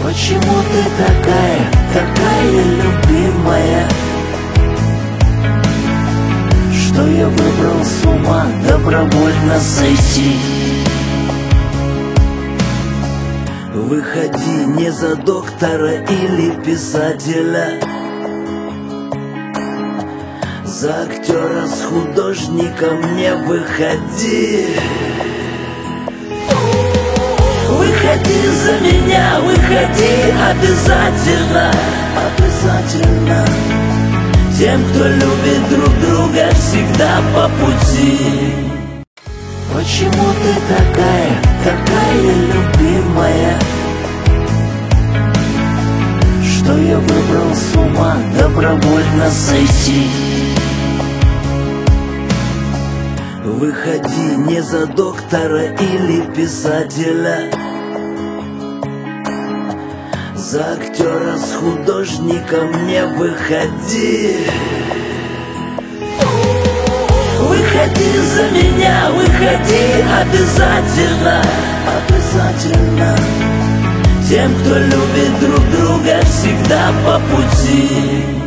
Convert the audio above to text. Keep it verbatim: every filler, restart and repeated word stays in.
Почему ты такая, такая любимая, что я выбрал с ума добровольно сойти? Выходи не за доктора или писателя, за актера с художником не выходи. Выходи за меня, выходи обязательно, обязательно. Тем, кто любит друг друга, всегда по пути. Почему ты такая, такая любимая, что я выбрал с ума добровольно сойти? Выходи не за доктора или писателя, за актера с художником не выходи. Выходи за меня, выходи обязательно, обязательно. Тем, кто любит друг друга, всегда по пути.